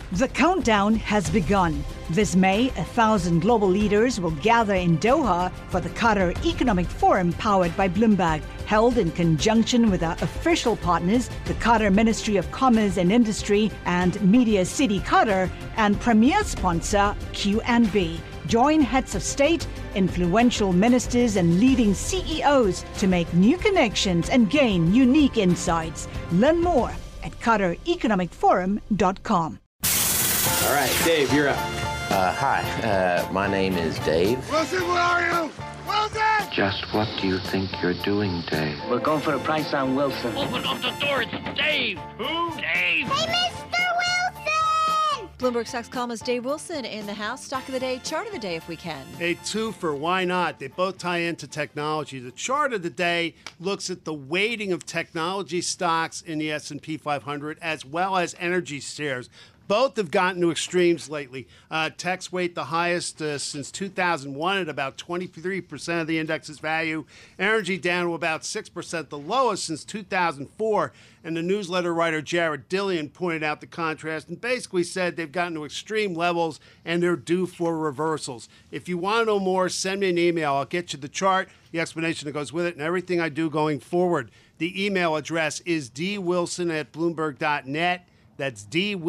The countdown has begun. This May, 1,000 global leaders will gather in Doha for the Qatar Economic Forum powered by Bloomberg, held in conjunction with our official partners, the Qatar Ministry of Commerce and Industry and Media City Qatar, and premier sponsor QNB. Join heads of state, influential ministers, and leading CEOs to make new connections and gain unique insights. Learn more at QatarEconomicForum.com. All right, Dave, you're up. Hi, my name is Dave. Wilson, where are you? Wilson! Just what do you think you're doing, Dave? We're going for a price on Wilson. Open up the door, it's Dave! Who? Dave! Hey, Mr. Wilson! Bloomberg Stocks columnist Dave Wilson in the house. Stock of the day, chart of the day if we can. A two for why not? They both tie into technology. The chart of the day looks at the weighting of technology stocks in the S&P 500 as well as energy shares. Both have gotten to extremes lately. Tech's weight the highest since 2001 at about 23% of the index's value. Energy down to about 6%, the lowest since 2004. And the newsletter writer Jared Dillian pointed out the contrast and basically said they've gotten to extreme levels and they're due for reversals. If you want to know more, send me an email. I'll get you the chart, the explanation that goes with it, and everything I do going forward. The email address is dwilson@bloomberg.net. That's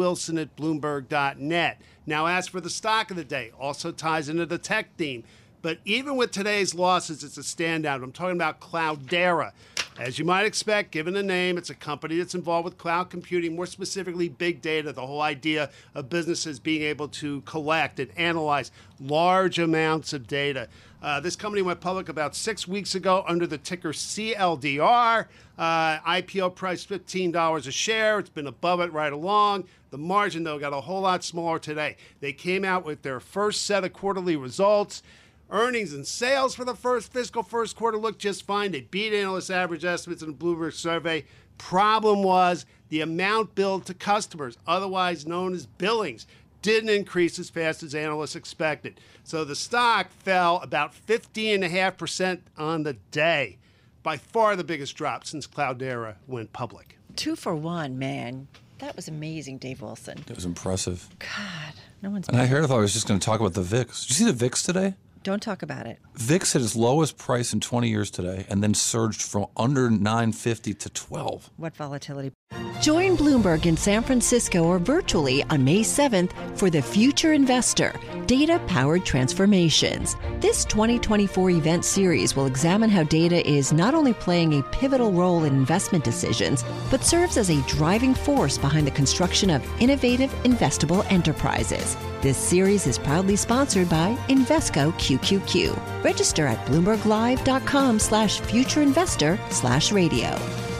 dwilson@bloomberg.net. Now, as for the stock of the day, also ties into the tech theme. But even with today's losses, it's a standout. I'm talking about Cloudera. As you might expect, given the name, it's a company that's involved with cloud computing, more specifically big data, the whole idea of businesses being able to collect and analyze large amounts of data. This company went public about 6 weeks ago under the ticker CLDR. IPO price $15 a share. It's been above it right along. The margin, though, got a whole lot smaller today. They came out with their first set of quarterly results. Earnings and sales for the fiscal first quarter looked just fine. They beat analyst average estimates in the Bloomberg survey. Problem was the amount billed to customers, otherwise known as billings, didn't increase as fast as analysts expected. So the stock fell about 15.5% on the day. By far the biggest drop since Cloudera went public. 2 for 1, man. That was amazing, Dave Wilson. It was impressive. God, no one's... And I thought I was just going to talk about the VIX. Did you see the VIX today? Don't talk about it. VIX hit its lowest price in 20 years today and then surged from under 950 to 12. What volatility. Join Bloomberg in San Francisco or virtually on May 7th for The Future Investor, Data-Powered Transformations. This 2024 event series will examine how data is not only playing a pivotal role in investment decisions, but serves as a driving force behind the construction of innovative, investable enterprises. This series is proudly sponsored by Invesco QQQ. Register at BloombergLive.com/futureinvestor/radio.